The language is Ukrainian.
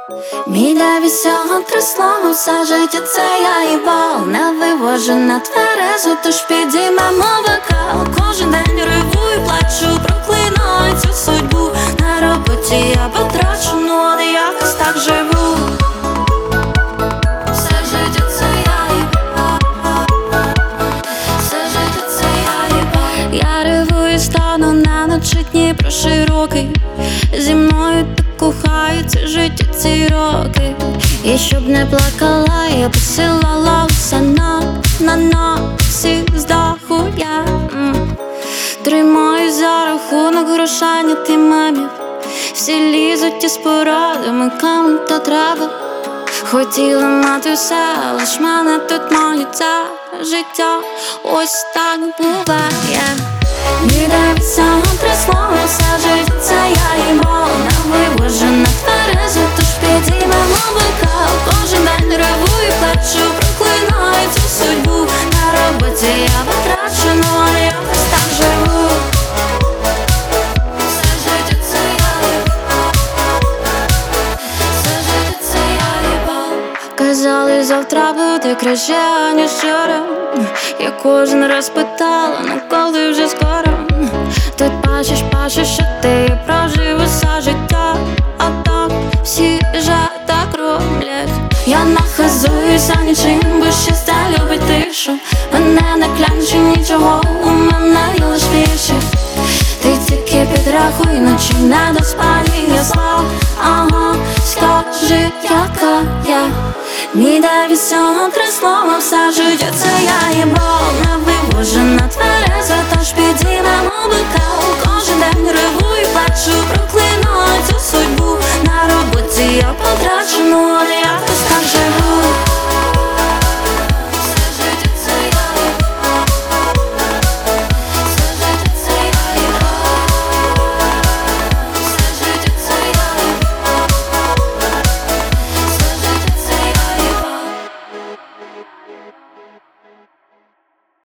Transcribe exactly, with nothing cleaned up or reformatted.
Мій дев'ять всього три слова, все життя це я їбал. Не вивожу на тверезу, тож підіймемо бокал. Кожен день ревую, плачу, проклинаю цю судьбу. На роботі я потрачу, ну от якось так живу. Все життя це я їбал. Все життя це я їбал. Я ревую, стану на ночі дні про широкий. Зі мною так кохається життя ці роки. І щоб не плакала, я посилала усе на, на носі з даху я м. Тримаю за рахунок грошання ти мемів. Всі лізуть із порадами, кому то треба. Хотіла мати все, лиш мене тут має це життя. Ось так буває. Мій дев'ять всього три слова, все життя це я їбал. Не вивожу на тверезу, тож підіймемо бокал. Кожен день ревую, плачу, проклинаю цю судьбу. На роботі я потрачу, ну а якось так живу. Все життя це я їбал. Все життя це я їбал. Казали, завтра буде краще, аніж вчора. Я кожен раз питала, ну коли вже скоро. Тут бачиш, бачиш, що ти прожив усе життя. А так всі вже так роблять. Я нахизуюся нічим, бо щастя любить тишу. Мене не клянчу нічого, у мене є лиш вірші. Ти тільки підрахуй, ночі не доспані ясла. Ага, скажи, яка я. Мій дев'ять всього три слова, все життя це я їбал. Не вивожу на тверезу, тож підіймемо бокал.